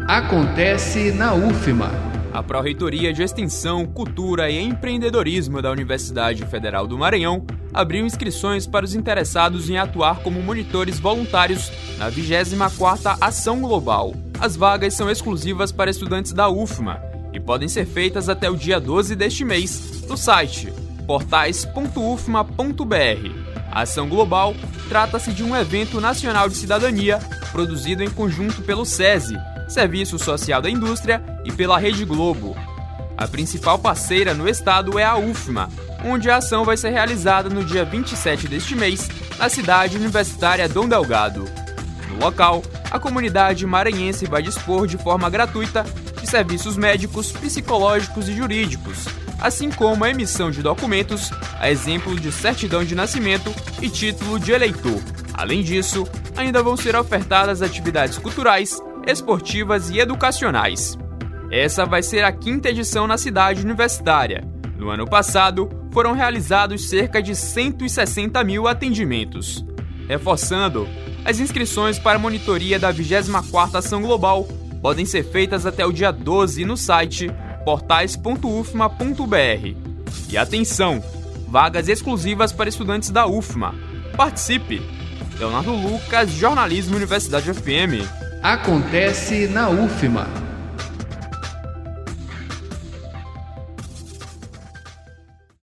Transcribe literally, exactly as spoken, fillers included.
Acontece na U F M A. A Pró-Reitoria de Extensão, Cultura e Empreendedorismo da Universidade Federal do Maranhão abriu inscrições para os interessados em atuar como monitores voluntários na vigésima quarta Ação Global. As vagas são exclusivas para estudantes da U F M A e podem ser feitas até o dia doze deste mês no site portais ponto u f m a ponto b r. A Ação Global trata-se de um evento nacional de cidadania produzido em conjunto pelo SESI, Serviço Social da Indústria, e pela Rede Globo. A principal parceira no estado é a U F M A, onde a ação vai ser realizada no dia vinte e sete deste mês, na cidade universitária Dom Delgado. No local, a comunidade maranhense vai dispor de forma gratuita de serviços médicos, psicológicos e jurídicos, assim como a emissão de documentos, a exemplo de certidão de nascimento e título de eleitor. Além disso, ainda vão ser ofertadas atividades culturais, esportivas e educacionais. Essa vai ser a quinta edição na cidade universitária. No ano passado, foram realizados cerca de cento e sessenta mil atendimentos. Reforçando, as inscrições para a monitoria da vigésima quarta Ação Global podem ser feitas até o dia doze no site portais ponto u f m a ponto b r. E atenção, vagas exclusivas para estudantes da U F M A. Participe! Leonardo Lucas, Jornalismo Universidade F M. Acontece na U F M A.